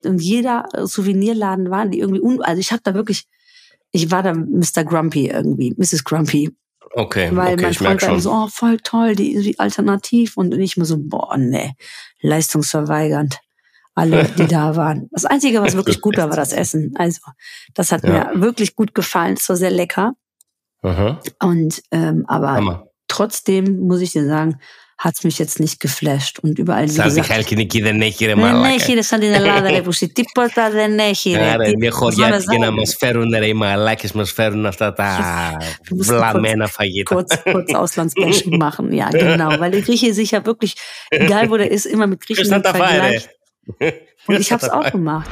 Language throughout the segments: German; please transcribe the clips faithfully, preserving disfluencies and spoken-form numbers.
in jeder Souvenirladen waren die irgendwie, un also ich habe da wirklich, ich war da Mister Grumpy irgendwie, Misses Grumpy. Okay, Weil okay, mein ich merke Freund war immer schon. so, oh, voll toll, die, die alternativ. Und ich mir so, boah, nee, leistungsverweigernd. Alle, die da waren. Das Einzige, was wirklich gut war, war das Essen. Also, das hat Ja. mir wirklich gut gefallen. Es war sehr lecker. Aha. Und, ähm, aber Hammer. trotzdem, muss ich dir sagen, hat's mich jetzt nicht geflasht. Und überall, wie Σαν τη gesagt, Χαλκιδική δεν έχει ρε δεν μαλάκα. έχει ρε σαν την Ελλάδα ρε πούσι, τίποτα δεν έχει ρε. Άρα Τι- είναι was χωριά soll της man και να sagen? μας φέρουν ρε οι μαλάκες, μας φέρουν αυτά τα Wir mussten βλαμμένα kurz, φαγητά. kurz, kurz Auslandsbashing machen. Ja, genau. Weil der Grieche sich ja wirklich, egal wo der ist, immer mit Griechenland Ποιος θα τα φάει, ρε? vergleicht. Und ich habe es auch gemacht.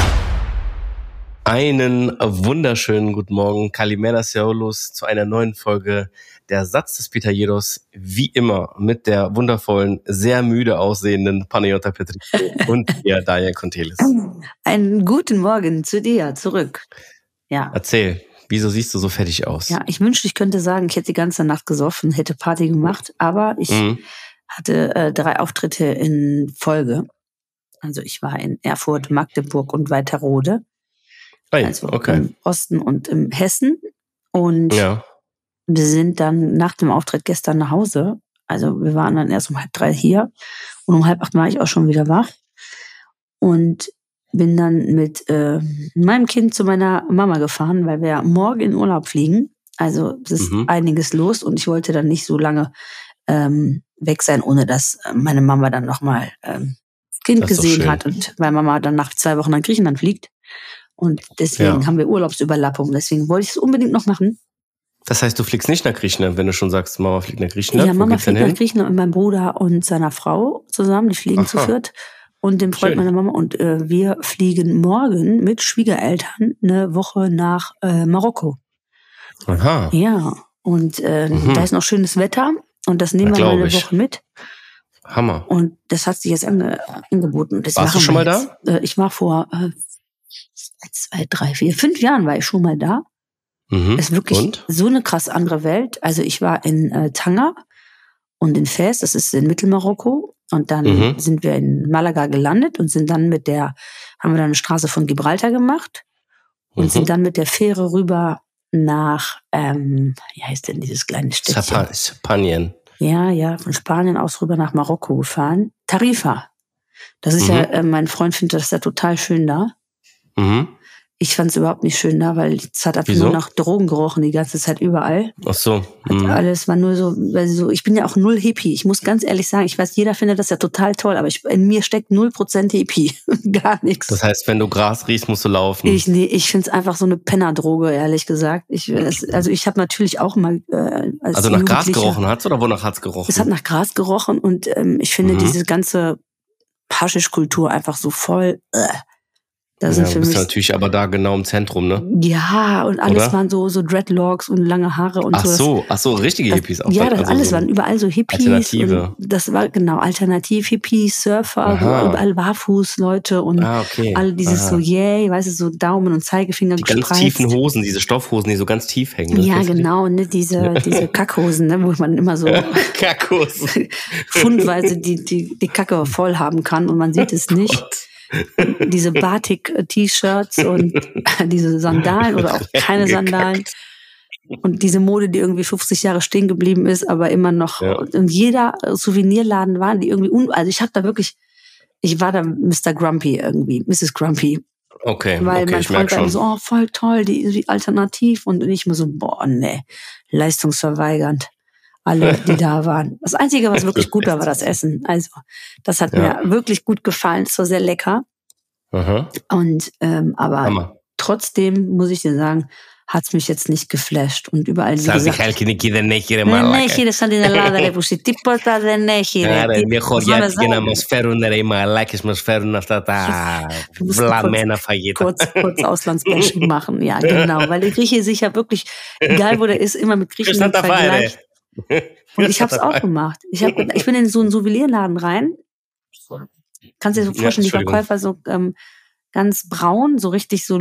Einen wunderschönen guten Morgen, Kalimera Seoulus, zu einer neuen Folge der Satz des Pitajeros, wie immer mit der wundervollen, sehr müde aussehenden Panayota Petrikou und ihr Daniel Kontelis. Einen guten Morgen zu dir, zurück. Ja. Erzähl, wieso siehst du so fertig aus? Ja, ich wünschte, ich könnte sagen, ich hätte die ganze Nacht gesoffen, hätte Party gemacht, aber ich Mhm. hatte äh, drei Auftritte in Folge. Also ich war in Erfurt, Magdeburg und Weiterrode. Hey, Also okay. im Osten und im Hessen. Und Ja. wir sind dann nach dem Auftritt gestern nach Hause. Also wir waren dann erst um halb drei hier und um halb acht war ich auch schon wieder wach. Und bin dann mit äh, meinem Kind zu meiner Mama gefahren, weil wir morgen in Urlaub fliegen. Also es ist Mhm. einiges los und ich wollte dann nicht so lange ähm, weg sein, ohne dass äh, meine Mama dann nochmal ähm, das Kind Das ist doch gesehen schön. hat. Und weil Mama dann nach zwei Wochen nach Griechenland fliegt. Und deswegen Ja. haben wir Urlaubsüberlappung. Deswegen wollte ich es unbedingt noch machen. Das heißt, du fliegst nicht nach Griechenland, wenn du schon sagst, Mama fliegt nach Griechenland? Ja, Wo Mama geht's denn fliegt nach hin? Griechenland mit meinem Bruder und seiner Frau zusammen. Die fliegen Aha. zu viert. Und dem Freund Schön. meiner Mama. Und äh, wir fliegen morgen mit Schwiegereltern eine Woche nach äh, Marokko. Aha. Ja. Und äh, Mhm. da ist noch schönes Wetter. Und das Na, nehmen wir mal glaub eine ich. Woche mit. Hammer. Und das hat sich jetzt ange angeboten. Und das Warst du machen schon wir mal jetzt. Äh, ich war vor äh, zwei, drei, vier, fünf Jahren war ich schon mal da. Mhm. Ist wirklich Und? so eine krass andere Welt. Also ich war in äh, Tanger und in Fez, das ist in Mittelmarokko. Und dann Mhm. sind wir in Malaga gelandet und sind dann mit der, haben wir dann eine Straße von Gibraltar gemacht und Mhm. sind dann mit der Fähre rüber nach, ähm, wie heißt denn dieses kleine Städtchen? Sapa- Spanien. Ja, ja, von Spanien aus rüber nach Marokko gefahren. Tarifa. Das ist Mhm. ja, äh, mein Freund findet das ja total schön da. Mhm. Ich fand es überhaupt nicht schön da, weil es hat einfach Wieso? nur nach Drogen gerochen die ganze Zeit überall. Ach so. Hat Mhm. alles war nur so, weil so, ich bin ja auch null Hippie. Ich muss ganz ehrlich sagen, ich weiß, jeder findet das ja total toll, aber ich, in mir steckt null Prozent Hippie. Gar nichts. Das heißt, wenn du Gras riechst, musst du laufen. Ich, nee, ich finde es einfach so eine Pennerdroge, ehrlich gesagt. Ich, es, also ich habe natürlich auch mal äh, als also nach Gras Jugendlicher- gerochen hat's oder wonach hat's gerochen? Es hat nach Gras gerochen und ähm, ich finde Mhm. diese ganze Haschischkultur einfach so voll. Äh, das ja, sind du für bist mich ja natürlich aber da genau im Zentrum, ne? ja und alles Oder? waren so so Dreadlocks und lange Haare und Ach so. Das- so, ach so, richtige Das, Hippies auch. ja, das also alles so waren überall so Hippies. Alternative. Und das war genau Alternativ-Hippies, Surfer, Aha. überall Barfuß-Leute und Ah, okay. alle dieses Aha. so yay, weißt du, so Daumen und Zeigefinger Die ganz gespreizt. tiefen Hosen, diese Stoffhosen, die so ganz tief hängen. Ne? Ja, Kennst du die? genau, ne, diese, diese Kackhosen, ne, wo man immer so Kackhosen. fundweise die, die, die Kacke voll haben kann und man sieht es nicht. Diese Batik-T-Shirts und diese Sandalen oder auch keine Gekackt. Sandalen. Und diese Mode, die irgendwie fünfzig Jahre stehen geblieben ist, aber immer noch Ja. in jeder Souvenirladen waren die irgendwie, un also ich habe da wirklich, ich war da Mister Grumpy irgendwie, Misses Grumpy. Okay, Weil okay, mein ich Freund merke war immer schon. so, oh, voll toll, die, die alternativ. Und ich mir so, boah, nee, leistungsverweigernd. Alle, die da waren. Das Einzige, was wirklich gut war, war das Essen. Also, das hat Ja. mir wirklich gut gefallen. Es war sehr lecker. Aha. Und, ähm, aber Hammer. trotzdem, muss ich dir sagen, hat's mich jetzt nicht geflasht. Und überall, wie Σαν τη gesagt, Χαλκιδική δεν έχει ρε δεν μαλάκα. έχει ρε σαν την Ελλάδα ρε πούσι, τίποτα δεν έχει ρε. Άρα Τι- είναι was soll χωριά man της και να sagen? μας φέρουν ρε οι μαλάκες, μας φέρουν αυτά τα Wir mussten βλαμμένα φαγητά. kurz, kurz Auslandsbashing machen. Ja, genau. Weil der Grieche sich ja wirklich, egal wo der ist, immer mit Ποιος θα Griechenland τα φάει ρε? vergleicht. Und ich habe es auch gemacht. Ich, hab, ich bin in so einen Souvenirladen rein. Kannst du dir so Ja, vorstellen, die Entschuldigung. Verkäufer so ähm, ganz braun, so richtig so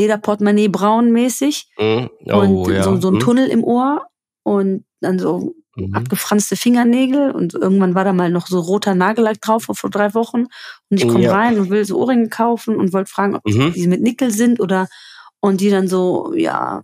Lederportemonnaie braun mäßig. Mhm. Oh, Und ja. so, so ein Hm. Tunnel im Ohr. Und dann so Mhm. abgefranste Fingernägel und irgendwann war da mal noch so roter Nagellack drauf vor drei Wochen und ich komme Ja. rein und will so Ohrringe kaufen und wollte fragen, ob Mhm. die mit Nickel sind oder und die dann so, ja,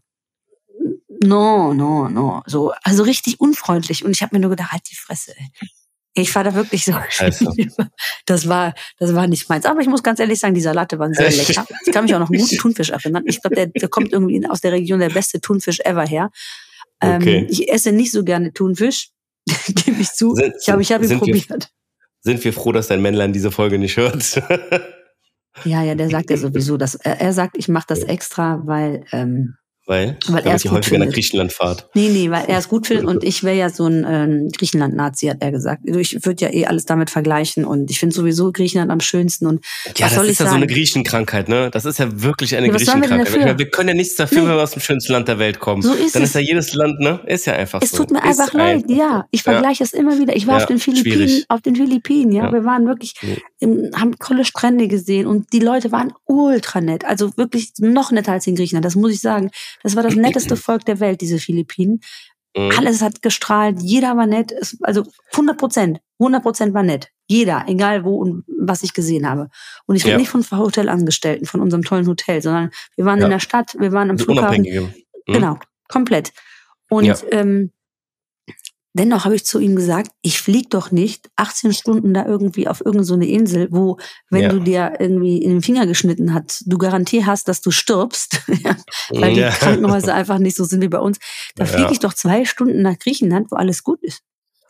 no, no, no, so, also richtig unfreundlich und ich habe mir nur gedacht, halt die Fresse, ey. Ich war da wirklich so, Also. das war, das war nicht meins. Aber ich muss ganz ehrlich sagen, die Salate waren sehr lecker. Ich kann mich auch noch einen guten Thunfisch erinnern. Ich glaube, der, der kommt irgendwie aus der Region der beste Thunfisch ever her. Okay. Ähm, ich esse nicht so gerne Thunfisch, gebe ich zu. Sind, ich habe ich hab ihn sind probiert. Wir, sind wir froh, dass dein Männlein diese Folge nicht hört? Ja, ja, der sagt ja sowieso, dass er, er sagt, ich mache das extra, weil ähm, Weil? Weil er es Damit ihr gut häufiger nach findet. Griechenland fahrt. Nee, nee, weil er es gut findet und ich wäre ja so ein ähm, Griechenland-Nazi, hat er gesagt. Also ich würde ja eh alles damit vergleichen und ich finde sowieso Griechenland am schönsten und Ja, was das soll ist ich ja sagen? so eine Griechenkrankheit, ne? Das ist ja wirklich eine Ja, was sollen wir denn Griechenkrankheit. Ich dafür? meine, wir können ja nichts dafür, Nee. wenn wir aus dem schönsten Land der Welt kommen. So ist Dann es. ist ja jedes Land, ne? Ist ja einfach Es so. tut mir ist einfach leid, einfach ja. so. Ich vergleiche es immer wieder. Ich war Ja, auf den Philippinen, schwierig. auf den Philippinen, ja. Ja. Wir waren wirklich, Mhm. im, haben tolle Strände gesehen und die Leute waren ultra nett. Also wirklich noch netter als in Griechenland, das muss ich sagen. Das war das netteste Volk der Welt, diese Philippinen. Mhm. Alles hat gestrahlt, jeder war nett. Es, also hundert Prozent, hundert Prozent war nett. Jeder, egal wo und was ich gesehen habe. Und ich rede Ja. nicht von Hotelangestellten, von unserem tollen Hotel, sondern wir waren Ja. in der Stadt, wir waren am Also Flughafen. Unabhängige. Mhm. Genau, komplett. Und Ja. ähm, dennoch habe ich zu ihm gesagt, ich flieg doch nicht achtzehn Stunden da irgendwie auf irgendeine so eine Insel, wo, wenn Ja. du dir irgendwie in den Finger geschnitten hast, du Garantie hast, dass du stirbst, ja, weil die Ja. Krankenhäuser einfach nicht so sind wie bei uns. Da Ja. fliege ich doch zwei Stunden nach Griechenland, wo alles gut ist.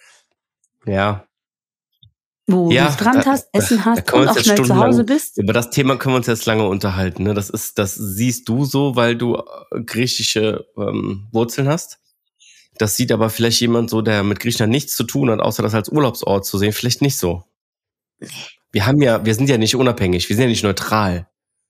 Ja. Wo Ja, du Strand da- hast, Essen da hast können wir und uns auch jetzt schnell zu stundenlang- Hause bist. Über das Thema können wir uns jetzt lange unterhalten. Ne? Das ist, das siehst du so, weil du äh, griechische ähm, Wurzeln hast. Das sieht aber vielleicht jemand so, der mit Griechenland nichts zu tun hat, außer das als Urlaubsort zu sehen, vielleicht nicht so. Wir haben ja, wir sind ja nicht unabhängig, wir sind ja nicht neutral.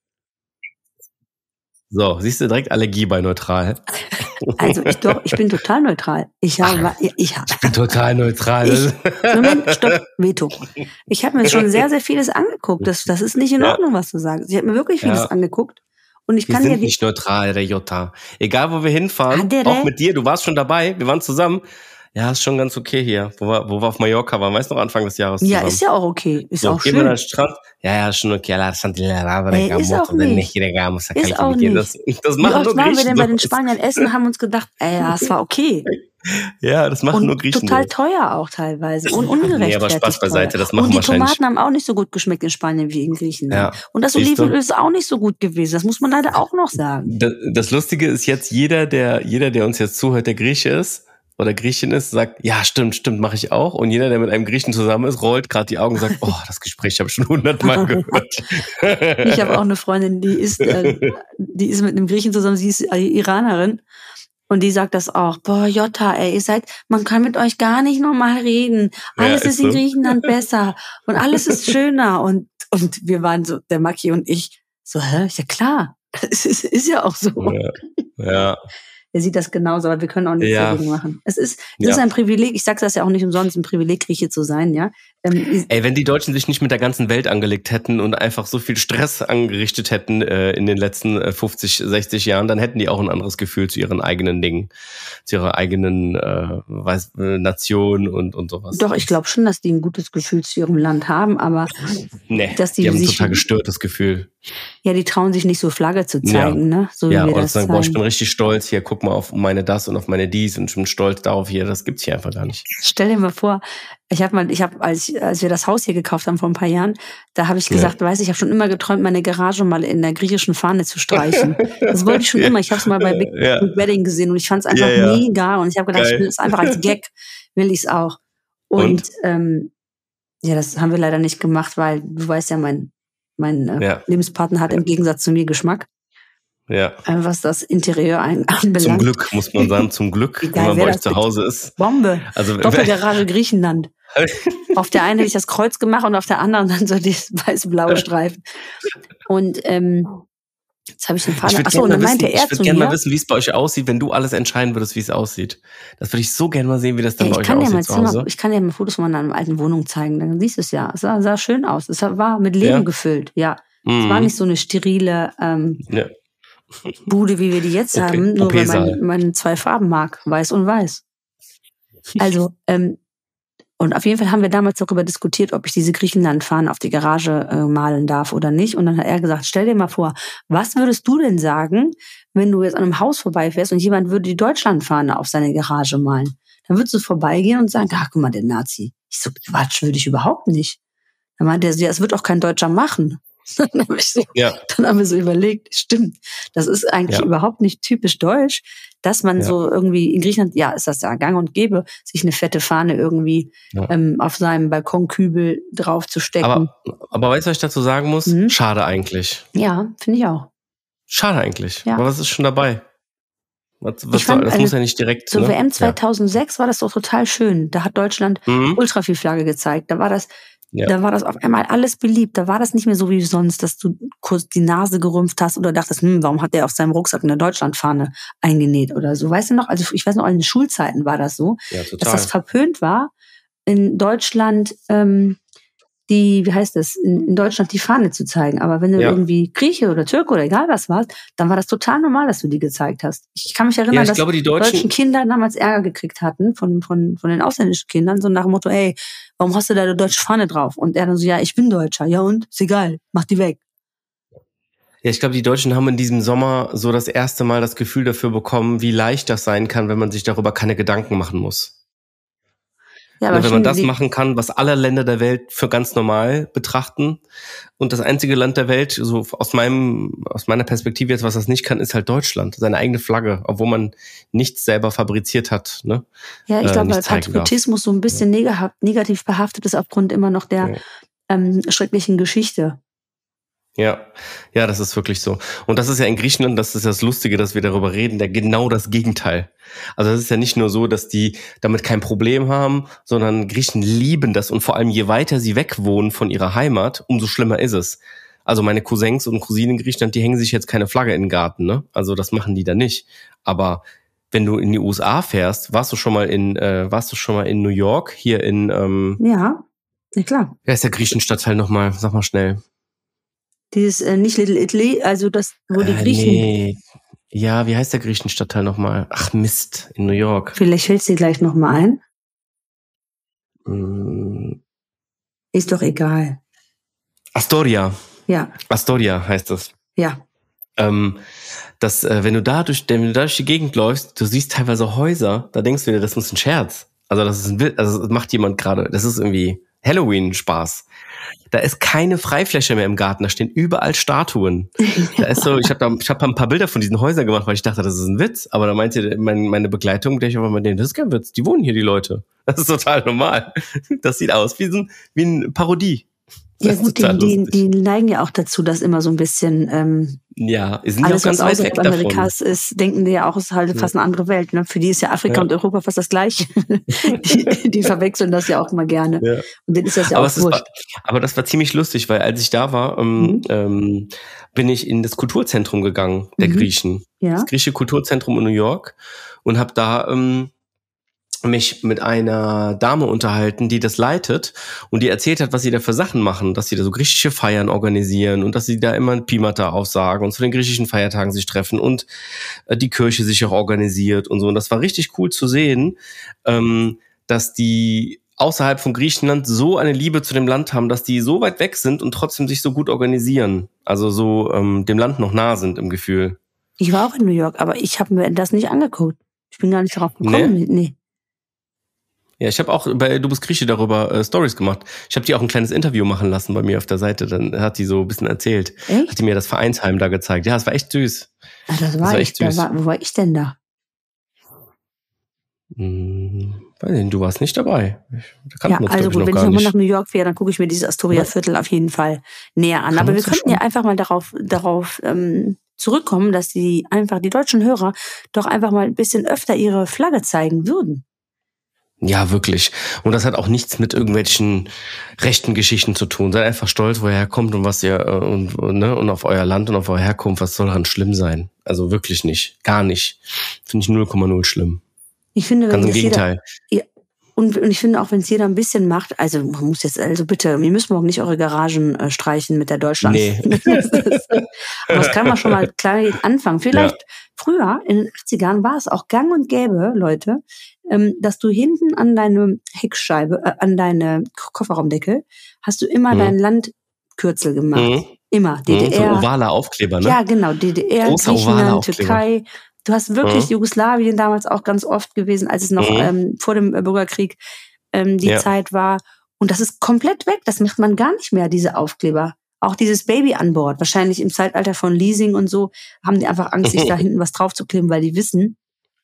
So, siehst du direkt Allergie bei neutral. Also ich doch, ich bin total neutral. Ich habe, ich habe. Ich bin total neutral. Ich, Moment, stopp, Veto. Ich habe mir schon sehr, sehr vieles angeguckt. Das, das ist nicht in Ja. Ordnung, was du sagst. Ich habe mir wirklich vieles Ja. angeguckt. Und ich Wir kann sind ja die, nicht neutral, Rejota. Egal, wo wir hinfahren, Adere. auch mit dir, du warst schon dabei, wir waren zusammen. Ja, ist schon ganz okay hier, wo wir, wo wir auf Mallorca waren, weißt du noch, Anfang des Jahres ja, zusammen. ist ja auch okay. Ist so, auch gehen wir schön. an den Strand. Ja, ja, ist schon okay. La Santillera, Ey, ist auch nicht. Ist auch nicht. Das, das Wie machen oft nur waren wir Griechen. denn bei den so. Spaniern essen, haben uns gedacht, ey, ja, es war okay. Ja, das machen nur Und Griechen. total so. teuer auch teilweise. Und ungerechtfertigt Nee, aber Spaß beiseite, teuer. das machen Und die wahrscheinlich- Tomaten haben auch nicht so gut geschmeckt in Spanien wie in Griechenland. Ja, Und das siehst du? Olivenöl ist auch nicht so gut gewesen. Das muss man leider auch noch sagen. Das, das Lustige ist jetzt, jeder, der, jeder, der uns jetzt zuhört, der Grieche ist oder Griechin ist, sagt, ja, stimmt, stimmt, mache ich auch. Und jeder, der mit einem Griechen zusammen ist, rollt gerade die Augen und sagt, oh, das Gespräch habe ich schon hundertmal gehört. Ich habe auch eine Freundin, die ist, äh, die ist mit einem Griechen zusammen, sie ist Iranerin. Und die sagt das auch, boah, Jota, ey, ihr seid, man kann mit euch gar nicht normal reden. Alles Ja, ist ist in so. Griechenland besser und alles ist schöner. Und, und wir waren so, der Maki und ich, so, hä? Ja klar, es ist, ist ja auch so. Ja, ja. Er sieht das genauso, aber wir können auch nichts Ja. dagegen machen. Es ist, es Ja. ist ein Privileg, ich sage das ja auch nicht umsonst, ein Privileg, Grieche zu sein, ja. Ähm, Ey, wenn die Deutschen sich nicht mit der ganzen Welt angelegt hätten und einfach so viel Stress angerichtet hätten äh, in den letzten äh, fünfzig, sechzig Jahren, dann hätten die auch ein anderes Gefühl zu ihren eigenen Dingen, zu ihrer eigenen äh, weiß, äh, Nation und und sowas. doch, ich glaube schon, dass die ein gutes Gefühl zu ihrem Land haben, aber nee, dass die die haben ein sich- total gestörtes Gefühl. ja, die trauen sich nicht so Flagge zu zeigen, ne? So Ja, wie wir oder das zu sagen, boah, ich zeigen. bin richtig stolz, hier, guck mal auf meine das und auf meine dies und ich bin stolz darauf hier, das gibt's hier einfach gar nicht. Stell dir mal vor, ich habe mal, ich habe, als, ich- als wir das Haus hier gekauft haben vor ein paar Jahren, da habe ich Ja. gesagt, weiß ich, ich habe schon immer geträumt, meine Garage mal in der griechischen Fahne zu streichen. Das wollte ich schon Ja. immer. Ich habe es mal bei Big, Ja. Big Wedding gesehen und ich fand es einfach Ja, ja. mega und ich habe gedacht, Geil. ich will es einfach als Gag, will ich es auch. Und, Und? Ähm, ja, das haben wir leider nicht gemacht, weil du weißt ja, mein, mein äh, Ja. Lebenspartner hat im Gegensatz zu mir Geschmack, Ja. äh, was das Interieur ein- anbelangt. Zum Glück, muss man sagen, zum Glück, Wie wenn geil man wär bei euch das zu bitte? Hause ist. Bombe. Also Doppelgarage Griechenland. Auf der einen hätte ich das Kreuz gemacht und auf der anderen dann so die weiß-blaue Streifen. Und ähm, jetzt habe ich den Ich Vater. würde Achso, und gerne dann mal, wissen, meinte ich er würd zu gern mir, mal wissen, wie es bei euch aussieht, wenn du alles entscheiden würdest, wie es aussieht. Das würde ich so gerne mal sehen, wie das dann ja, bei ich euch kann dir mal aussieht zu Zimmer, Hause. ich kann dir mal Fotos von meiner alten Wohnung zeigen, dann siehst du es ja. Es sah, sah schön aus. Es war mit Leben Ja? gefüllt, ja. Es Mhm. war nicht so eine sterile ähm, Ja. Bude, wie wir die jetzt Okay. haben, nur weil O P-Saal. man, man zwei Farben mag, weiß und weiß. Also, ähm, und auf jeden Fall haben wir damals darüber diskutiert, ob ich diese Griechenland-Fahne auf die Garage äh, malen darf oder nicht. Und dann hat er gesagt, stell dir mal vor, was würdest du denn sagen, wenn du jetzt an einem Haus vorbeifährst und jemand würde die Deutschland-Fahne auf seine Garage malen? Dann würdest du vorbeigehen und sagen, ach, guck mal, der Nazi. Ich so, Quatsch, würde ich überhaupt nicht. Dann meinte er, ja, das wird auch kein Deutscher machen. Dann habe ich so, Ja. dann haben wir so überlegt, stimmt, das ist eigentlich Ja. überhaupt nicht typisch deutsch, dass man Ja. so irgendwie, in Griechenland, ja, ist das ja gang und gäbe, sich eine fette Fahne irgendwie Ja. ähm, auf seinem Balkonkübel drauf zu stecken. Aber, aber weißt du, was ich dazu sagen muss? Mhm. Schade eigentlich. Ja, finde ich auch. Schade eigentlich. Ja. Aber was ist schon dabei? Was, was Ich fand, soll, das also, muss ja nicht direkt. Zur ne? W M Ja. zweitausendsechs war das doch total schön. Da hat Deutschland Mhm. ultra viel Flagge gezeigt. Da war das, Ja. da war das auf einmal alles beliebt. Da war das nicht mehr so wie sonst, dass du kurz die Nase gerümpft hast oder dachtest, hm, warum hat der auf seinem Rucksack eine Deutschlandfahne eingenäht oder so. Weißt du noch? Also ich weiß noch, in den Schulzeiten war das so, Ja, dass total. das verpönt war, in Deutschland ähm, die, wie heißt das, in, in Deutschland die Fahne zu zeigen. Aber wenn du Ja. irgendwie Grieche oder Türke oder egal was warst, dann war das total normal, dass du die gezeigt hast. Ich kann mich erinnern, Ja, ich dass glaube, die deutschen Deutschen. Kinder damals Ärger gekriegt hatten von, von, von den ausländischen Kindern, so nach dem Motto, ey, warum hast du da eine deutsche Fahne drauf? Und er dann so, ja, ich bin Deutscher. Ja und? Ist egal, mach die weg. Ja, ich glaube, die Deutschen haben in diesem Sommer so das erste Mal das Gefühl dafür bekommen, wie leicht das sein kann, wenn man sich darüber keine Gedanken machen muss. Ja, Ne, aber wenn man finde, das die, machen kann, was alle Länder der Welt für ganz normal betrachten. Und das einzige Land der Welt, so aus meinem, aus meiner Perspektive jetzt, was das nicht kann, ist halt Deutschland. Seine eigene Flagge, obwohl man nichts selber fabriziert hat. Ne? ja, ich äh, glaube, nicht weil zeigen darf. Patriotismus so ein bisschen neg- negativ behaftet ist aufgrund immer noch der Ja. ähm, schrecklichen Geschichte. Ja, ja, das ist wirklich so. Und das ist ja in Griechenland, das ist ja das Lustige, dass wir darüber reden, der genau das Gegenteil. Also das ist ja nicht nur so, dass die damit kein Problem haben, sondern Griechen lieben das und vor allem je weiter sie weg wohnen von ihrer Heimat, umso schlimmer ist es. Also meine Cousins und Cousinen in Griechenland, die hängen sich jetzt keine Flagge in den Garten, ne? Also das machen die da nicht. Aber wenn du in die U S A fährst, warst du schon mal in, äh, warst du schon mal in New York, hier in, ähm, Ja, ja klar. wer ist der Griechenstadtteil nochmal? Sag mal schnell. Dieses äh, nicht Little Italy, also das, wo die Äh, Griechen, nee. Ja, wie heißt der Griechenstadtteil nochmal? Ach Mist, in New York. vielleicht fällt dir gleich nochmal ein, Mm, ist doch egal. Astoria. Ja, Astoria heißt das. ja. Ähm, das, äh, wenn du da durch, wenn du da durch die Gegend läufst, du siehst teilweise Häuser, da denkst du dir, das ist ein Scherz. Also das ist ein Bild, also das macht jemand gerade, das ist irgendwie Halloween-Spaß. Da ist keine Freifläche mehr im Garten, da stehen überall Statuen. Da ist so, ich habe da, ich habe ein paar Bilder von diesen Häusern gemacht, weil ich dachte, das ist ein Witz. Aber da meinte mein, meine Begleitung, der ich aber mit denen, das ist kein Witz, die wohnen hier, die Leute. Das ist total normal. Das sieht aus wie so ein, wie eine Parodie. Ja Das ist gut, die, total die, lustig. die neigen ja auch dazu, dass immer so ein bisschen ähm, Ja, sind ja auch alles, was ganz weit weg außerhalb davon. Amerikas ist, denken die ja auch, es ist halt fast eine andere Welt. Ne? Für die ist ja Afrika Ja. und Europa fast das Gleiche. die, die verwechseln das ja auch immer gerne. Ja. Und denen ist das ja Aber, auch es ist, wurscht. aber das war ziemlich lustig, weil als ich da war, ähm, Mhm. ähm, bin ich in das Kulturzentrum gegangen, der Mhm. Griechen. Ja. Das griechische Kulturzentrum in New York. Und habe da ähm, mich mit einer Dame unterhalten, die das leitet und die erzählt hat, was sie da für Sachen machen, dass sie da so griechische Feiern organisieren und dass sie da immer ein Pimata aufsagen und zu den griechischen Feiertagen sich treffen und äh, die Kirche sich auch organisiert und so. Und das war richtig cool zu sehen, ähm, dass die außerhalb von Griechenland so eine Liebe zu dem Land haben, dass die so weit weg sind und trotzdem sich so gut organisieren. Also so ähm, dem Land noch nah sind im Gefühl. Ich war auch in New York, aber ich habe mir das nicht angeguckt. Ich bin gar nicht darauf gekommen. Nee. nee. Ja, ich habe auch bei Du bist Grieche darüber äh, Stories gemacht. Ich habe die auch ein kleines Interview machen lassen bei mir auf der Seite. Dann hat die so ein bisschen erzählt. Echt? Hat die mir das Vereinsheim da gezeigt. Ja, es war echt süß. Ah, das war, war ich. echt Da süß. war, wo war ich denn da? Hm, weiß nicht, du warst nicht dabei. Ich, da kannten Ja, wir uns, also glaub ich, gut, noch wenn ich gar nochmal nicht. nach New York fähre, dann gucke ich mir dieses Astoria-Viertel auf jeden Fall näher an. Kann Aber man wir so könnten schon. ja einfach mal darauf, darauf ähm, zurückkommen, dass die einfach die deutschen Hörer doch einfach mal ein bisschen öfter ihre Flagge zeigen würden. Ja, wirklich. Und das hat auch nichts mit irgendwelchen rechten Geschichten zu tun. Seid einfach stolz, wo ihr herkommt und was ihr äh, und, und, ne, und auf euer Land und auf eure Herkunft. Was soll daran schlimm sein? Also wirklich nicht. Gar nicht. Finde ich null Komma null schlimm. Ich finde, wenn Ganz im das jeder, Gegenteil. ja, und, und ich finde auch, wenn es jeder ein bisschen macht, also man muss jetzt, also bitte, ihr müsst morgen nicht eure Garagen äh, streichen mit der Deutschland. Nee. Aber das kann man schon mal klein anfangen. Vielleicht Ja. früher, in den achtzigern, war es auch gang und gäbe, Leute, ähm, dass du hinten an deine Heckscheibe, äh, an deine Kofferraumdeckel, hast du immer mhm. dein Landkürzel gemacht. Mhm. Immer. D D R. So ein ovaler Aufkleber, ne? Ja, genau. D D R, großer Griechenland, Türkei. Du hast wirklich mhm. Jugoslawien damals auch ganz oft gewesen, als es noch mhm. ähm, vor dem Bürgerkrieg ähm, die ja. Zeit war. Und das ist komplett weg. Das macht man gar nicht mehr, diese Aufkleber. Auch dieses Baby an Bord. Wahrscheinlich im Zeitalter von Leasing und so haben die einfach Angst, sich da hinten was draufzukleben, weil die wissen,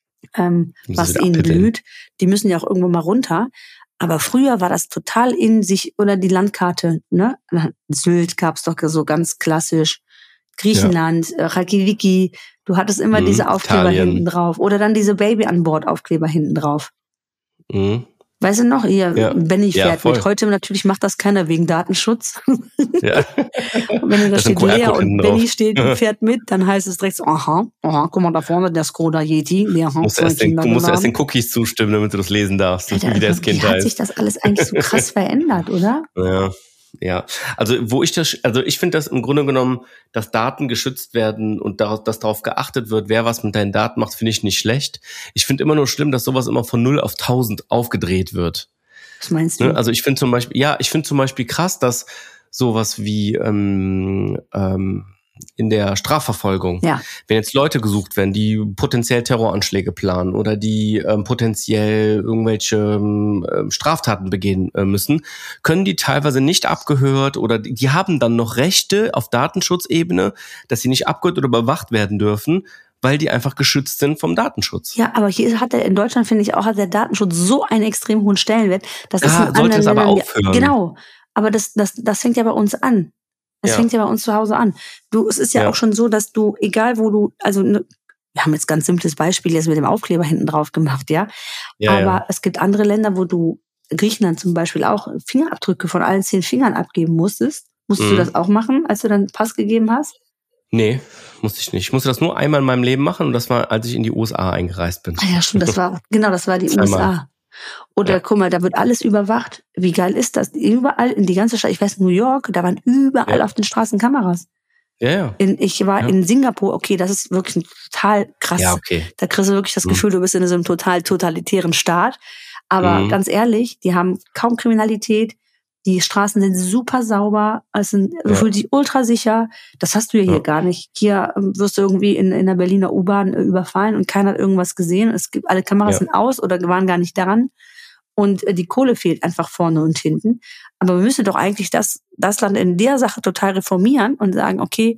ähm, was ihnen abhitteln. blüht. Die müssen ja auch irgendwo mal runter. Aber früher war das total in sich, oder die Landkarte, ne? Sylt gab's doch so ganz klassisch. Griechenland, ja. Reykjavik. Du hattest immer mhm, diese Aufkleber Italien. hinten drauf. Oder dann diese Baby an Bord Aufkleber hinten drauf. Mhm. Weißt du noch, hier, ja. Benny fährt ja, mit. Heute natürlich macht das keiner wegen Datenschutz. Ja. Und wenn da das steht Lea und Benny steht, fährt mit, dann heißt es direkt so, aha, aha, guck mal da vorne, der Skoda Yeti. Der du musst, erst den, du musst erst den Cookies zustimmen, damit du das lesen darfst. Alter, wie das Kind wie hat sich das alles eigentlich so krass verändert, oder? Ja. Ja, also wo ich das, also ich finde das im Grunde genommen, dass Daten geschützt werden und darauf, dass darauf geachtet wird, wer was mit deinen Daten macht, finde ich nicht schlecht. Ich finde immer nur schlimm, dass sowas immer von null auf tausend aufgedreht wird. Was meinst du? Also ich finde zum Beispiel, ja, ich finde zum Beispiel krass, dass sowas wie ähm, ähm, in der Strafverfolgung, ja. wenn jetzt Leute gesucht werden, die potenziell Terroranschläge planen oder die ähm, potenziell irgendwelche ähm, Straftaten begehen äh, müssen, können die teilweise nicht abgehört oder die, die haben dann noch Rechte auf Datenschutzebene, dass sie nicht abgehört oder überwacht werden dürfen, weil die einfach geschützt sind vom Datenschutz. Ja, aber hier hat der in Deutschland, finde ich auch, hat der Datenschutz so einen extrem hohen Stellenwert. Das ist ja, in sollte es aber Ländern, aufhören. Genau, aber das, das, das fängt ja bei uns an. Das ja. fängt ja bei uns zu Hause an. Du, es ist ja, ja auch schon so, dass du, egal wo du, also ne, wir haben jetzt ganz simples Beispiel jetzt mit dem Aufkleber hinten drauf gemacht, ja. ja Aber ja. es gibt andere Länder, wo du, Griechenland zum Beispiel, auch Fingerabdrücke von allen zehn Fingern abgeben musstest. Musstest mhm. du das auch machen, als du dann Pass gegeben hast? Nee, musste ich nicht. Ich musste das nur einmal in meinem Leben machen und das war, als ich in die U S A eingereist bin. Ah ja, stimmt, das war, genau, das war die U S A. Oder ja. guck mal, da wird alles überwacht. Wie geil ist das? Überall in die ganze Stadt, ich weiß, New York, da waren überall ja. auf den Straßen Kameras. Ja, ja. In, ich war ja. in Singapur, okay, das ist wirklich total krass. Ja, okay. Da kriegst du wirklich das Gefühl, mhm. du bist in so einem total totalitären Staat. Aber mhm. ganz ehrlich, die haben kaum Kriminalität. Die Straßen sind super sauber, es sind, ja. fühlt sich ultra sicher. Das hast du ja hier ja. gar nicht. Hier wirst du irgendwie in, in der Berliner U-Bahn überfallen und keiner hat irgendwas gesehen. Es gibt, alle Kameras ja. sind aus oder waren gar nicht daran. Und die Kohle fehlt einfach vorne und hinten. Aber wir müssen doch eigentlich das, das Land in der Sache total reformieren und sagen, okay,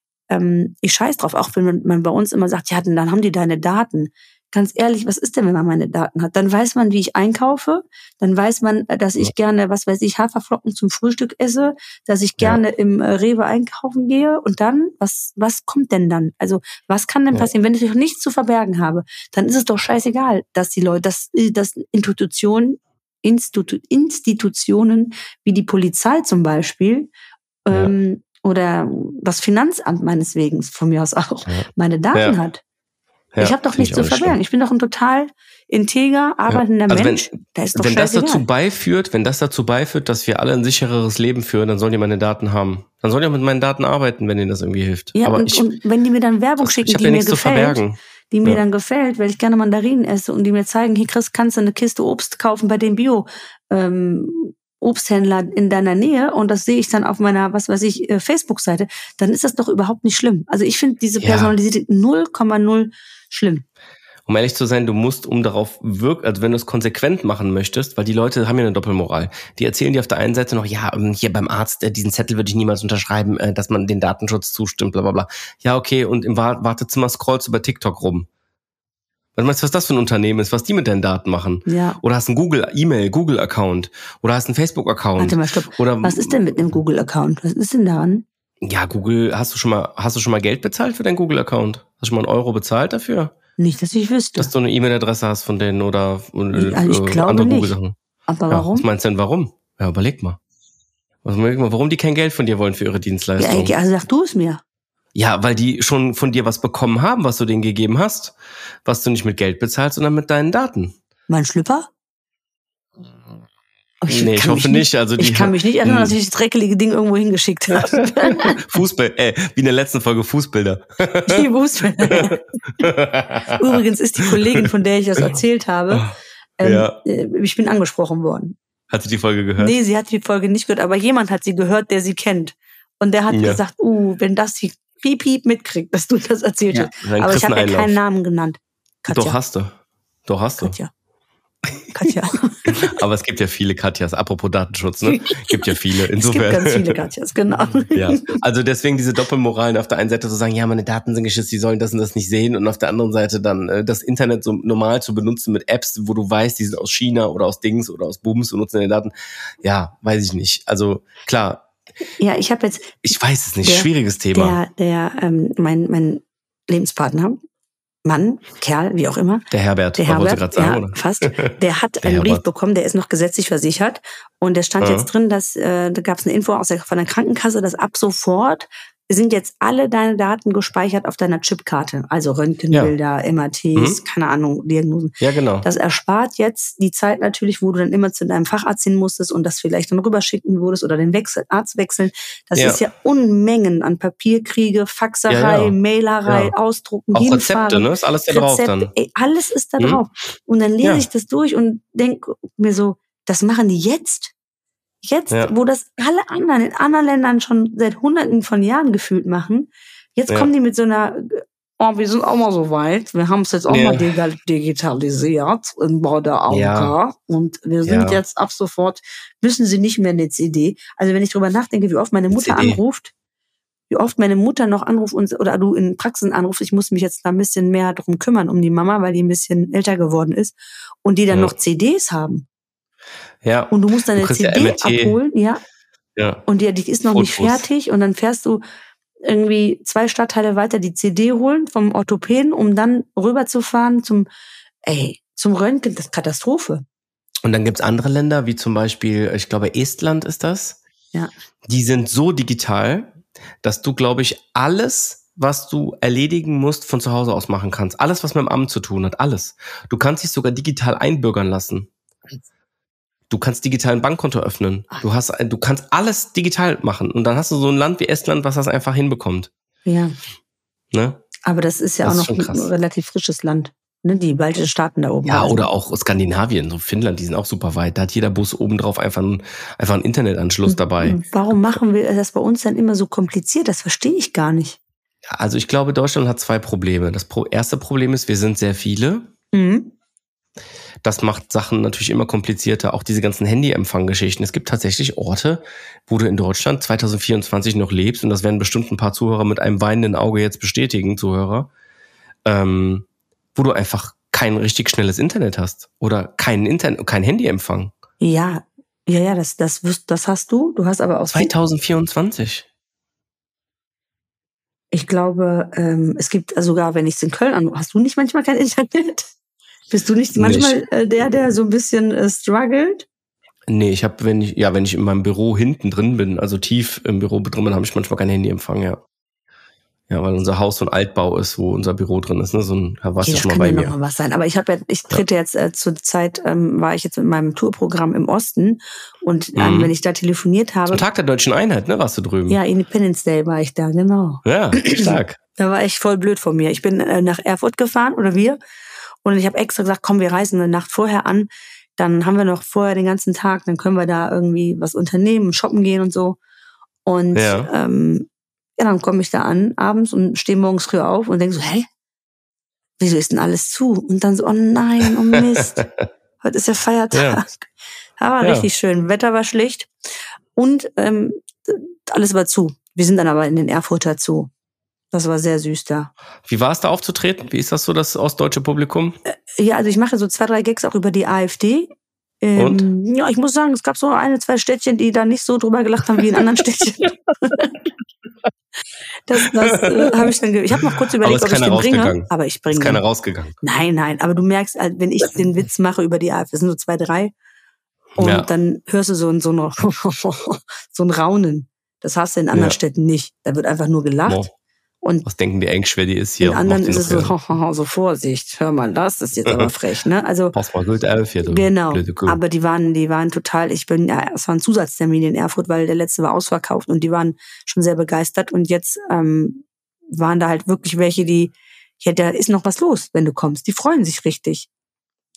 ähm, ich scheiß drauf. Auch wenn man bei uns immer sagt, ja, dann haben die deine Daten. Ganz ehrlich, was ist denn, wenn man meine Daten hat? Dann weiß man, wie ich einkaufe. Dann weiß man, dass ich gerne, was weiß ich, Haferflocken zum Frühstück esse, dass ich gerne ja. im Rewe einkaufen gehe. Und dann, was, was kommt denn dann? Also, was kann denn passieren? Ja. Wenn ich doch nichts zu verbergen habe, dann ist es doch scheißegal, dass die Leute, dass, dass Institutionen, Institu, Institutionen wie die Polizei zum Beispiel, ja. ähm, oder das Finanzamt meines Wegens, von mir aus auch, ja. meine Daten ja. hat. Ja, ich habe doch nichts zu verbergen. Schlimm. Ich bin doch ein total integer, arbeitender ja. also Mensch. Wenn, da ist doch wenn das dazu beiführt, wenn das dazu beiführt, dass wir alle ein sichereres Leben führen, dann sollen die meine Daten haben. Dann sollen die auch mit meinen Daten arbeiten, wenn denen das irgendwie hilft. Ja, aber und, ich, und wenn die mir dann Werbung das, schicken, die ja mir gefällt, die mir ja. dann gefällt, weil ich gerne Mandarinen esse und die mir zeigen, hier Chris, kannst du eine Kiste Obst kaufen bei dem Bio ähm, Obsthändler in deiner Nähe und das sehe ich dann auf meiner, was weiß ich, Facebook-Seite, dann ist das doch überhaupt nicht schlimm. Also ich finde diese Personalisierung null Komma null schlimm. Um ehrlich zu sein, du musst, um darauf wirken, also wenn du es konsequent machen möchtest, weil die Leute haben ja eine Doppelmoral. Die erzählen dir auf der einen Seite noch, ja, hier beim Arzt, diesen Zettel würde ich niemals unterschreiben, dass man den Datenschutz zustimmt, bla bla bla. Ja, okay, und im Wartezimmer scrollst du bei TikTok rum. Was meinst du, was das für ein Unternehmen ist, was die mit deinen Daten machen? Ja. Oder hast einen Google, E-Mail, Google-Account. Oder hast einen Facebook-Account. Warte mal, stopp. Oder, was ist denn mit einem Google-Account? Was ist denn daran? Ja, Google, hast du schon mal, hast du schon mal Geld bezahlt für deinen Google-Account? Hast du schon mal einen Euro bezahlt dafür? Nicht, dass ich wüsste. Dass du eine E-Mail-Adresse hast von denen oder äh, also ich glaube andere nicht. Google-Sachen. Aber ja, warum? Was meinst du denn, warum? Ja, überleg mal. Was, überleg mal, warum die kein Geld von dir wollen für ihre Dienstleistung? Ja, also sag du es mir. Ja, weil die schon von dir was bekommen haben, was du denen gegeben hast, was du nicht mit Geld bezahlst, sondern mit deinen Daten. Mein Schlüpper? Ich nee, ich hoffe nicht. Also die, ich kann mich nicht erinnern, dass ich das dreckelige Ding irgendwo hingeschickt habe. Fußball, ey, wie in der letzten Folge Fußbilder. Die Fußbilder. Übrigens ist die Kollegin, von der ich das erzählt habe, Ähm, Ja. Ich bin angesprochen worden. Hat sie die Folge gehört? Nee, sie hat die Folge nicht gehört, aber jemand hat sie gehört, der sie kennt. Und der hat Ja. gesagt, uh, wenn das die Piep, Piep mitkriegt, dass du das erzählt Ja, hast. dann Aber ich kriegst du habe ja einen keinen Einlauf. Namen genannt. Katja. Doch, hast du. Doch, hast du. Katja. Katja. Aber es gibt ja viele Katjas. Apropos Datenschutz, ne? Gibt ja viele. Insofern. Es gibt ganz viele Katjas, genau. Ja, also deswegen diese Doppelmoralen, auf der einen Seite zu sagen, ja, meine Daten sind geschützt, die sollen das und das nicht sehen, und auf der anderen Seite dann äh, das Internet so normal zu benutzen mit Apps, wo du weißt, die sind aus China oder aus Dings oder aus Bums und nutzen deine Daten. Ja, weiß ich nicht. Also klar. Ja, ich habe jetzt... Ich weiß es nicht, der, schwieriges Thema. Der, der, ähm, mein, mein Lebenspartner, Mann, Kerl, wie auch immer. Der Herbert, der Herbert, wollte gerade sagen, ja, oder? fast. Der hat Der einen Brief Herbert. bekommen, der ist noch gesetzlich versichert. Und da stand Ja. jetzt drin, dass äh, da gab es eine Info aus der, von der Krankenkasse, dass ab sofort sind jetzt alle deine Daten gespeichert auf deiner Chipkarte. Also Röntgenbilder, ja. M R Ts, mhm. keine Ahnung, Diagnosen. Ja, genau. Das erspart jetzt die Zeit natürlich, wo du dann immer zu deinem Facharzt hin musstest und das vielleicht dann rüberschicken würdest oder den Wechsel, Arzt wechseln. Das ja. ist ja Unmengen an Papierkriege, Faxerei, ja, ja. Mailerei, ja. Ausdrucken, auch hinfahren. Rezepte, ne? Ist alles da drauf Rezepte, dann. Ey, alles ist da hm? drauf. Und dann lese ja. ich das durch und denke mir so, das machen die jetzt? Jetzt, ja. wo das alle anderen in anderen Ländern schon seit Hunderten von Jahren gefühlt machen, jetzt ja. kommen die mit so einer, oh, wir sind auch mal so weit, wir haben es jetzt auch ja. mal digitalisiert bei der A O K ja. und wir sind ja. jetzt ab sofort, müssen sie nicht mehr eine C D. Also wenn ich drüber nachdenke, wie oft meine Mutter C D. anruft, wie oft meine Mutter noch anruft und, oder du in Praxen anrufst, ich muss mich jetzt da ein bisschen mehr drum kümmern, um die Mama, weil die ein bisschen älter geworden ist und die dann ja. noch C Ds haben. Ja. Und du musst deine C D ja abholen, ja. Ja. Und die, die ist noch Fotos. Nicht fertig und dann fährst du irgendwie zwei Stadtteile weiter die C D holen vom Orthopäden, um dann rüberzufahren zum, ey, zum Röntgen, das ist Katastrophe. Und dann gibt's andere Länder, wie zum Beispiel, ich glaube Estland ist das. Ja. Die sind so digital, dass du, glaube ich, alles, was du erledigen musst, von zu Hause aus machen kannst. Alles, was mit dem Amt zu tun hat, alles. Du kannst dich sogar digital einbürgern lassen. Du kannst digital ein Bankkonto öffnen. Du hast, du kannst alles digital machen. Und dann hast du so ein Land wie Estland, was das einfach hinbekommt. Ja. Ne? Aber das ist ja das auch noch ein relativ frisches Land. Ne? Die baltischen Staaten da oben. Ja, oder auch Skandinavien, so Finnland, die sind auch super weit. Da hat jeder Bus oben drauf einfach einen, einfach einen Internetanschluss dabei. Warum machen wir das bei uns dann immer so kompliziert? Das verstehe ich gar nicht. Ja, also ich glaube, Deutschland hat zwei Probleme. Das erste Problem ist, wir sind sehr viele. Mhm. Das macht Sachen natürlich immer komplizierter, auch diese ganzen Handyempfang-Geschichten. Es gibt tatsächlich Orte, wo du in Deutschland zwanzig vierundzwanzig noch lebst, und das werden bestimmt ein paar Zuhörer mit einem weinenden Auge jetzt bestätigen, Zuhörer, ähm, wo du einfach kein richtig schnelles Internet hast oder kein Internet, kein Handyempfang. Ja, ja, ja, das, das, das hast du. Du hast aber auch zwanzig vierundzwanzig. Ich glaube, ähm, es gibt sogar, wenn ich es in Köln an, hast du nicht manchmal kein Internet? Bist du nicht manchmal äh, der, der so ein bisschen äh, struggelt? Nee, ich habe, wenn ich, ja, wenn ich in meinem Büro hinten drin bin, also tief im Büro drin bin, habe ich manchmal kein Handyempfang, ja. Ja, weil unser Haus so ein Altbau ist, wo unser Büro drin ist, ne? So ein, da warst okay, du schon mal mal bei mir. mir. Noch mal was sein. Aber ich habe ja, ich trete ja. jetzt äh, zur Zeit, ähm, war ich jetzt mit meinem Tourprogramm im Osten und ähm, mhm. wenn ich da telefoniert habe. Zum Tag der Deutschen Einheit, ne, warst du drüben? Ja, Independence Day war ich da, genau. Ja, stark. Da war ich voll blöd von mir. Ich bin äh, nach Erfurt gefahren, oder wir. Und ich habe extra gesagt, komm, wir reisen eine Nacht vorher an. Dann haben wir noch vorher den ganzen Tag, dann können wir da irgendwie was unternehmen, shoppen gehen und so. Und ja, ähm, ja dann komme ich da an abends und stehe morgens früh auf und denke so, hä? Wieso ist denn alles zu? Und dann so, oh nein, oh Mist. Heute ist ja Feiertag. Ja. Da war ja. richtig schön. Wetter war schlecht. Und ähm, alles war zu. Wir sind dann aber in den Erfurter Zoo. Das war sehr süß da. Wie war es da aufzutreten? Wie ist das so, das ostdeutsche Publikum? Ja, also ich mache so zwei, drei Gags auch über die AfD. Ähm, Und? Ja, ich muss sagen, es gab so eine, zwei Städtchen, die da nicht so drüber gelacht haben wie in anderen Städtchen. das das äh, habe ich dann. Ge- ich habe noch kurz überlegt, ob ich den bringe. Aber ich bringe. Ist keiner rausgegangen? Nein, nein. Aber du merkst, wenn ich den Witz mache über die AfD, das sind so zwei, drei. Und ja. dann hörst du so ein, so, ein, so ein Raunen. Das hast du in anderen ja. Städten nicht. Da wird einfach nur gelacht. Wow. Und was denken die eigentlich, wer die ist hier? In anderen ist es so, so Vorsicht, hör mal, das ist jetzt aber frech, ne? Also pass mal gut auf hier, du genau. Aber die waren, die waren total. Ich bin, ja, es war ein Zusatztermin in Erfurt, weil der letzte war ausverkauft und die waren schon sehr begeistert und jetzt ähm, waren da halt wirklich welche, die, ja, da ist noch was los, wenn du kommst. Die freuen sich richtig.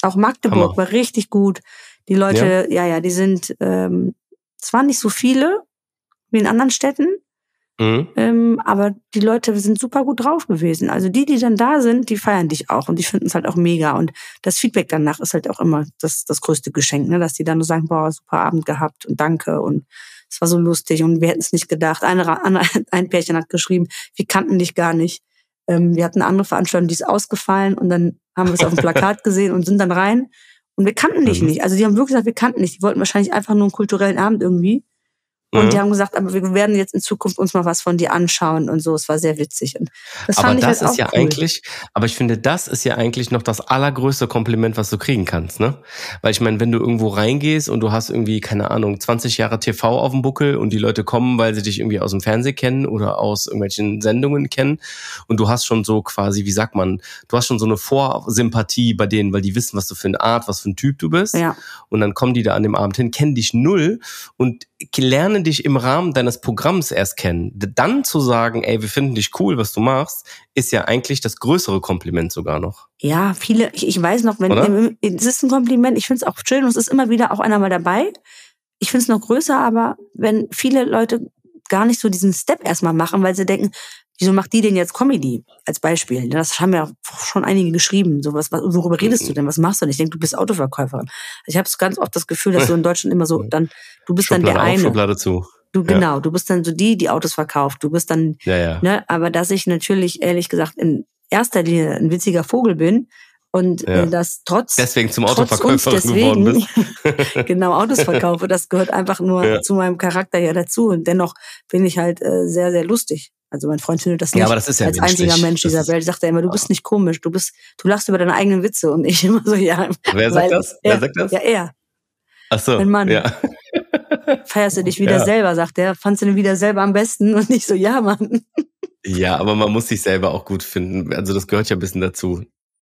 Auch Magdeburg Hammer. war richtig gut. Die Leute, ja, ja, ja die sind ähm, zwar nicht so viele wie in anderen Städten, mhm. ähm, aber die Leute sind super gut drauf gewesen. Also die, die dann da sind, die feiern dich auch und die finden es halt auch mega. Und das Feedback danach ist halt auch immer das, das größte Geschenk, ne? Dass die dann nur sagen, boah, super Abend gehabt und danke und es war so lustig und wir hätten es nicht gedacht. Eine, ein Pärchen hat geschrieben, wir kannten dich gar nicht. Ähm, wir hatten eine andere Veranstaltung, die ist ausgefallen und dann haben wir es auf dem Plakat gesehen und sind dann rein und wir kannten dich mhm. nicht. Also die haben wirklich gesagt, wir kannten dich. Die wollten wahrscheinlich einfach nur einen kulturellen Abend irgendwie. Und mhm. die haben gesagt, aber wir werden jetzt in Zukunft uns mal was von dir anschauen und so. Es war sehr witzig. Und das aber fand ich das halt ist auch ja cool. eigentlich, aber ich finde, das ist ja eigentlich noch das allergrößte Kompliment, was du kriegen kannst, ne? Weil ich meine, wenn du irgendwo reingehst und du hast irgendwie, keine Ahnung, zwanzig Jahre T V auf dem Buckel und die Leute kommen, weil sie dich irgendwie aus dem Fernsehen kennen oder aus irgendwelchen Sendungen kennen und du hast schon so quasi, wie sagt man, du hast schon so eine Vorsympathie bei denen, weil die wissen, was du für eine Art, was für ein Typ du bist. Ja. Und dann kommen die da an dem Abend hin, kennen dich null und lernen dich im Rahmen deines Programms erst kennen. Dann zu sagen, ey, wir finden dich cool, was du machst, ist ja eigentlich das größere Kompliment sogar noch. Ja, viele, ich, ich weiß noch, wenn, es ist ein Kompliment, ich finde es auch schön und es ist immer wieder auch einer mal dabei. Ich finde es noch größer, aber wenn viele Leute gar nicht so diesen Step erstmal machen, weil sie denken, wieso macht die denn jetzt Comedy als Beispiel? Das haben ja schon einige geschrieben. So was, worüber redest du denn? Was machst du denn? Ich denke, du bist Autoverkäuferin. Ich habe ganz oft das Gefühl, dass du in Deutschland immer so, dann du bist Schublade dann der auf, eine. Schublade zu. Du genau, ja. Du bist dann so die, die Autos verkauft. Du bist dann, ja, ja. ne, aber dass ich natürlich ehrlich gesagt in erster Linie ein witziger Vogel bin und ja. äh, das trotz deswegen zum trotz Autoverkäuferin deswegen, geworden bist. genau, Autos verkaufe, das gehört einfach nur ja. zu meinem Charakter ja dazu und dennoch bin ich halt äh, sehr, sehr lustig. Also mein Freund findet das nicht ja, aber das ist ja als menschlich. einziger Mensch dieser Welt. Sagt er immer, du bist nicht komisch, du bist, du lachst über deine eigenen Witze und ich immer so, ja. Wer sagt das? Er, Wer sagt das? Ja, er. Ach so, mein Mann. ja. Feierst du dich wieder ja. selber, sagt er. Fandst du den wieder selber am besten? Und ich so, ja, Mann. Ja, aber man muss sich selber auch gut finden. Also das gehört ja ein bisschen dazu.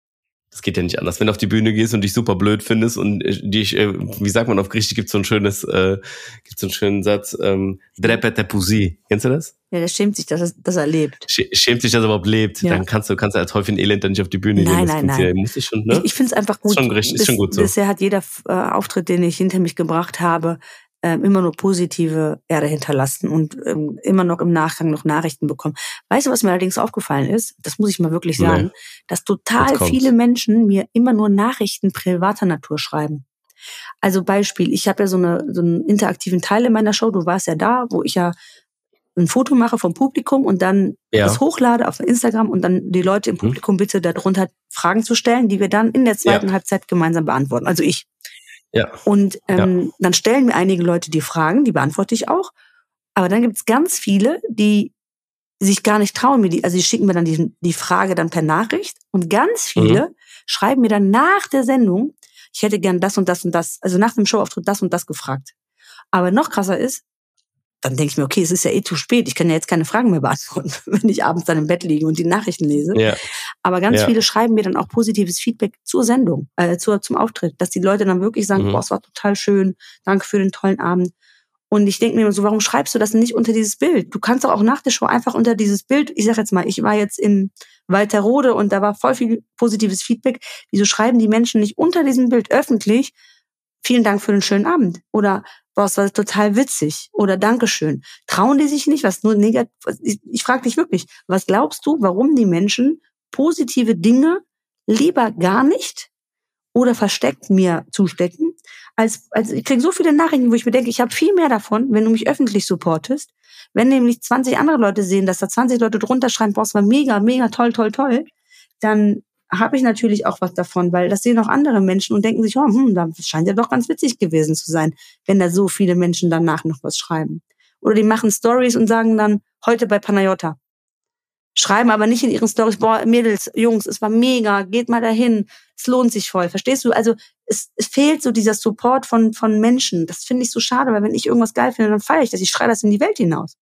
Das geht ja nicht anders. Wenn du auf die Bühne gehst und dich super blöd findest und dich, wie sagt man auf Griechisch, gibt so ein schönes, äh, gibt so einen schönen Satz, ähm, drepete pousi. Kennst du das? Ja, der schämt sich, dass er, dass er lebt. Schämt sich, dass er überhaupt lebt. Ja. Dann kannst du, kannst du als Häufchen Elend dann nicht auf die Bühne nein, gehen. Das nein, nein, nein. Muss ich schon, ne? Ich, ich finde es einfach gut. Ist schon, richtig, ist schon gut so. Bisher hat jeder äh, Auftritt, den ich hinter mich gebracht habe, ähm, immer nur positive Erde hinterlassen und ähm, immer noch im Nachgang noch Nachrichten bekommen. Weißt du, was mir allerdings aufgefallen ist? Das muss ich mal wirklich sagen, nee. dass total viele Menschen mir immer nur Nachrichten privater Natur schreiben. Also Beispiel, ich habe ja so, eine, so einen interaktiven Teil in meiner Show, du warst ja da, wo ich ja ein Foto mache vom Publikum und dann ja. das hochlade auf Instagram und dann die Leute im Publikum bitte darunter Fragen zu stellen, die wir dann in der zweiten ja. Halbzeit gemeinsam beantworten. Also ich. Ja. Und ähm, ja. dann stellen mir einige Leute die Fragen, die beantworte ich auch. Aber dann gibt es ganz viele, die sich gar nicht trauen, mir die, also die schicken mir dann die, die Frage dann per Nachricht. Und ganz viele mhm. schreiben mir dann nach der Sendung, ich hätte gern das und das und das, also nach dem Showauftritt das und das gefragt. Aber noch krasser ist, dann denke ich mir, okay, es ist ja eh zu spät, ich kann ja jetzt keine Fragen mehr beantworten, wenn ich abends dann im Bett liege und die Nachrichten lese. Ja. Aber ganz ja. viele schreiben mir dann auch positives Feedback zur Sendung, äh, zur, zum Auftritt, dass die Leute dann wirklich sagen, mhm. boah, es war total schön, danke für den tollen Abend. Und ich denke mir so, warum schreibst du das nicht unter dieses Bild? Du kannst doch auch nach der Show einfach unter dieses Bild, ich sag jetzt mal, ich war jetzt in Walterrode und da war voll viel positives Feedback. Wieso schreiben die Menschen nicht unter diesem Bild öffentlich, vielen Dank für den schönen Abend? Oder, boah, es war total witzig. Oder Dankeschön. Trauen die sich nicht, was nur negativ, ich, ich frage dich wirklich, was glaubst du, warum die Menschen positive Dinge lieber gar nicht oder versteckt mir zustecken, als, als ich kriege so viele Nachrichten, wo ich mir denke, ich habe viel mehr davon, wenn du mich öffentlich supportest. Wenn nämlich zwanzig andere Leute sehen, dass da zwanzig Leute drunter schreiben, boah, es war mega, mega toll, toll, toll, dann habe ich natürlich auch was davon, weil das sehen auch andere Menschen und denken sich, oh, hm, das scheint ja doch ganz witzig gewesen zu sein, wenn da so viele Menschen danach noch was schreiben. Oder die machen Stories und sagen dann, heute bei Panayota. Schreiben aber nicht in ihren Stories, boah, Mädels, Jungs, es war mega, geht mal dahin, es lohnt sich voll, verstehst du? Also es, es fehlt so dieser Support von von Menschen. Das finde ich so schade, weil wenn ich irgendwas geil finde, dann feiere ich das, ich schreie das in die Welt hinaus.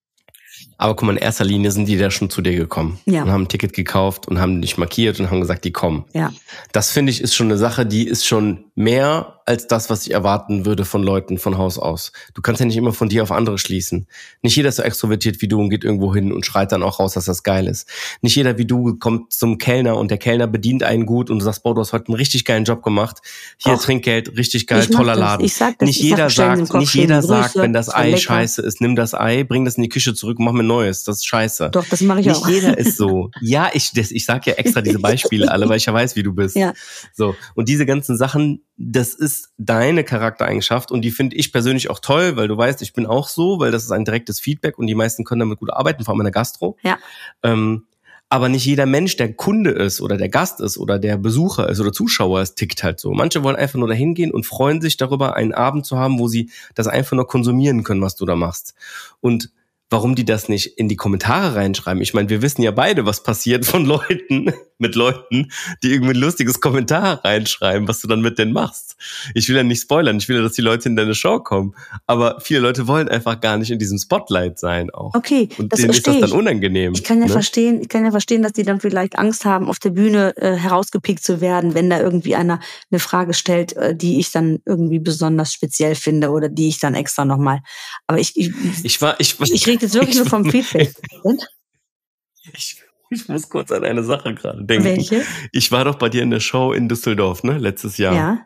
Aber guck mal, in erster Linie sind die da schon zu dir gekommen ja. und haben ein Ticket gekauft und haben dich markiert und haben gesagt, die kommen. Ja. Das finde ich ist schon eine Sache, die ist schon mehr als das, was ich erwarten würde von Leuten von Haus aus. Du kannst ja nicht immer von dir auf andere schließen. Nicht jeder ist so extrovertiert wie du und geht irgendwo hin und schreit dann auch raus, dass das geil ist. Nicht jeder wie du kommt zum Kellner und der Kellner bedient einen gut und du sagst, boah, du hast heute einen richtig geilen Job gemacht. Hier Och, Trinkgeld, richtig geil, toller das. Laden. Ich sag das, nicht ich jeder sag sagt, nicht jeder Grüße, sagt, wenn das Ei lecker. scheiße ist, nimm das Ei, bring das in die Küche zurück und mach mir Neues. Das ist scheiße. Doch, das mache ich nicht auch. Nicht jeder ist so. Ja, ich, das, ich sag ja extra diese Beispiele alle, weil ich ja weiß, wie du bist. Ja. So. Und diese ganzen Sachen, das ist deine Charaktereigenschaft und die finde ich persönlich auch toll, weil du weißt, ich bin auch so, weil das ist ein direktes Feedback und die meisten können damit gut arbeiten, vor allem in der Gastro. Ja. Ähm, aber nicht jeder Mensch, der Kunde ist oder der Gast ist oder der Besucher ist oder Zuschauer ist, tickt halt so. Manche wollen einfach nur dahin gehen und freuen sich darüber, einen Abend zu haben, wo sie das einfach nur konsumieren können, was du da machst. Und warum die das nicht in die Kommentare reinschreiben. Ich meine, wir wissen ja beide, was passiert von Leuten, mit Leuten, die irgendwie ein lustiges Kommentar reinschreiben, was du dann mit denen machst. Ich will ja nicht spoilern, ich will ja, dass die Leute in deine Show kommen. Aber viele Leute wollen einfach gar nicht in diesem Spotlight sein auch. Okay, und das denen ist das dann ich. unangenehm. Ich kann ja ne? verstehen, ich kann ja verstehen, dass die dann vielleicht Angst haben, auf der Bühne äh, herausgepickt zu werden, wenn da irgendwie einer eine Frage stellt, äh, die ich dann irgendwie besonders speziell finde oder die ich dann extra nochmal. Aber ich, ich, ich war, ich, ich rede jetzt wirklich ich, nur vom Feedback. Und? Ich, ich muss kurz an eine Sache gerade denken. Welche? Ich war doch bei dir in der Show in Düsseldorf, ne, letztes Jahr. Ja.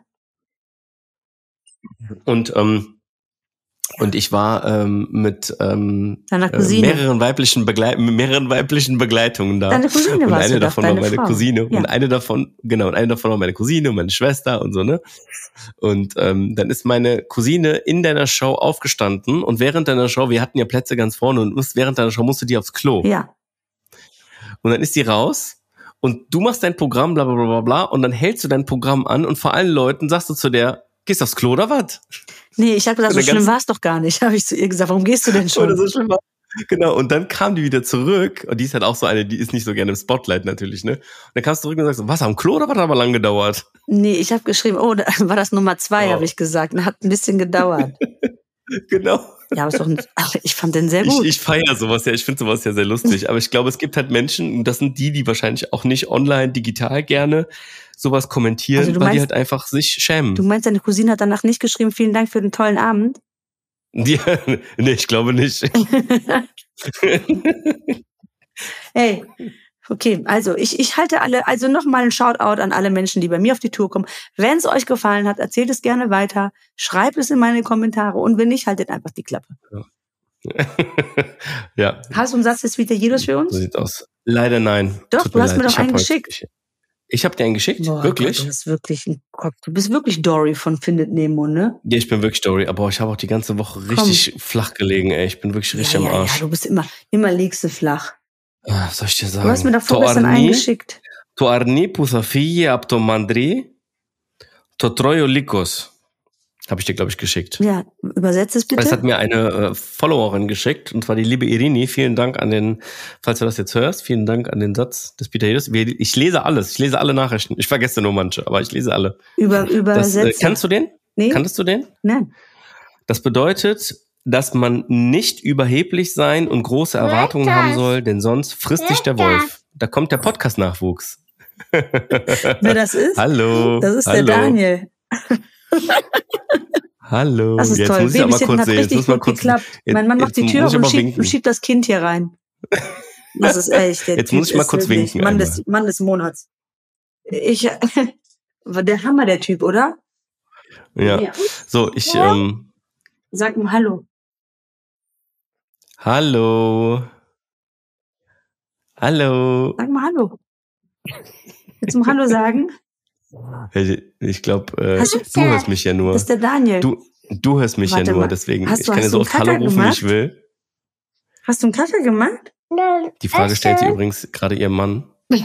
Und ähm, und ich war ähm, mit ähm, Cousine. mehreren weiblichen Begleit mehreren weiblichen Begleitungen da. Deine Cousine und warst eine du davon doch, war deine meine Frau. Cousine ja. und eine davon genau und eine davon war meine Cousine und meine Schwester und so, ne? Und ähm, dann ist meine Cousine in deiner Show aufgestanden und während deiner Show, wir hatten ja Plätze ganz vorne und während deiner Show musste die aufs Klo. Ja. Und dann ist die raus und du machst dein Programm, bla bla bla bla, und dann hältst du dein Programm an und vor allen Leuten sagst du zu der, gehst aufs Klo oder was? Nee, ich habe gesagt, so schlimm war es doch gar nicht, habe ich zu ihr gesagt. Warum gehst du denn schon? Oder so schlimm war. Genau, und dann kam die wieder zurück und die ist halt auch so eine, die ist nicht so gerne im Spotlight natürlich, ne? Und dann kamst du zurück und sagst, was, am Klo oder was, hat aber lang gedauert? Nee, ich habe geschrieben, oh, da war das Nummer zwei, oh. habe ich gesagt. Hat ein bisschen gedauert. Genau. Ja, aber ist doch ein, ach, ich fand den sehr gut. Ich, ich feiere sowas ja, ich finde sowas ja sehr lustig. Aber ich glaube, es gibt halt Menschen, und das sind die, die wahrscheinlich auch nicht online, digital gerne sowas kommentieren, also weil meinst, die halt einfach sich schämen. Du meinst, deine Cousine hat danach nicht geschrieben, vielen Dank für den tollen Abend? Ja, nee, ich glaube nicht. Hey, okay, also ich, ich halte alle, also nochmal ein Shoutout an alle Menschen, die bei mir auf die Tour kommen. Wenn es euch gefallen hat, erzählt es gerne weiter, schreibt es in meine Kommentare und wenn nicht, haltet einfach die Klappe. Ja. ja. Hast du einen Satz des Vitajedos für uns? So sieht's aus. Leider nein. Doch, Tut du hast leid. mir doch ich einen geschickt. Ich habe dir einen geschickt? Boah, wirklich? Gott, du bist wirklich ein Kopf. Du bist wirklich Dory von Findet Nemo, ne? Ja, ich bin wirklich Dory, aber ich habe auch die ganze Woche richtig Komm. flach gelegen, ey. Ich bin wirklich richtig ja, am Arsch. Ja, ja, du bist immer, immer liegst du flach. Ah, was soll ich dir sagen? Du hast mir doch vorgestern einen geschickt. To arni pusafie aptomandri to troiolikos. Habe ich dir, glaube ich, geschickt. Ja, übersetzt es bitte. Das hat mir eine äh, Followerin geschickt, und zwar die liebe Irini. Vielen Dank an den, falls du das jetzt hörst, vielen Dank an den Satz des Pitajedos. Ich lese alles, ich lese alle Nachrichten. Ich vergesse nur manche, aber ich lese alle. Über, übersetzt. Das, äh, kannst du den? Nee. Kanntest du den? Nein. Das bedeutet, dass man nicht überheblich sein und große Erwartungen Lecker. haben soll, denn sonst frisst Lecker. sich der Wolf. Da kommt der Podcast-Nachwuchs. Wer das ist? Hallo. Das ist Hallo. der Daniel. Hallo. Das ist jetzt toll. muss ich aber kurz hat sehen. richtig jetzt muss gut geklappt. Jetzt, mein Mann macht die Tür auf und schiebt, und schiebt das Kind hier rein. Das ist echt. Der jetzt typ muss ich mal kurz winken. Mann des, Mann des Monats. Ich, der Hammer, der Typ, oder? Ja. ja. So, ich, ja. ähm. Sag mal Hallo. Hallo. Hallo. Sag mal Hallo. Willst du mal Hallo sagen? Ich glaube, äh, du hörst mich ja nur. Das ist der Daniel. Du, du hörst mich Warte ja nur, mal. deswegen hast ich du, kann ja so oft Hallo rufen, wie ich will. Hast du einen Kaffee gemacht? Die Frage stellt sie übrigens gerade ihr Mann.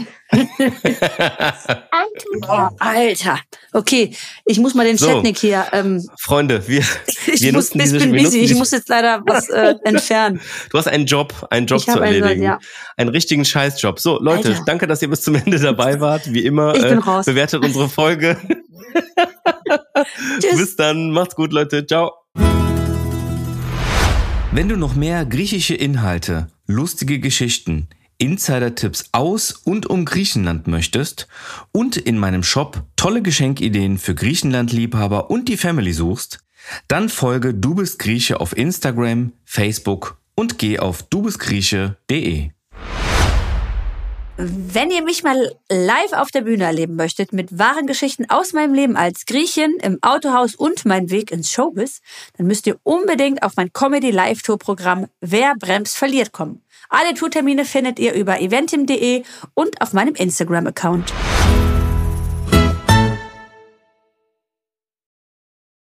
Oh, Alter. Okay, ich muss mal den so, Chatnik hier. Ähm, Freunde, wir, ich wir muss, nutzen diese, bin wir busy. nutzen Ich diese, muss jetzt leider was äh, entfernen. Du hast einen Job, einen Job ich zu erledigen. Einen, ja. einen richtigen Scheißjob. So, Leute, Alter. danke, dass ihr bis zum Ende dabei wart. Wie immer, ich bin äh, raus. bewertet unsere Folge. Tschüss. Bis dann, macht's gut, Leute. Ciao. Wenn du noch mehr griechische Inhalte, lustige Geschichten, Insider-Tipps aus und um Griechenland möchtest und in meinem Shop tolle Geschenkideen für Griechenland-Liebhaber und die Family suchst, dann folge Du bist Grieche auf Instagram, Facebook und geh auf dubistgrieche punkt de. Wenn ihr mich mal live auf der Bühne erleben möchtet, mit wahren Geschichten aus meinem Leben als Griechin, im Autohaus und meinen Weg ins Showbiz, dann müsst ihr unbedingt auf mein Comedy-Live-Tour-Programm Wer bremst, verliert kommen. Alle Tourtermine findet ihr über eventim punkt de und auf meinem Instagram-Account.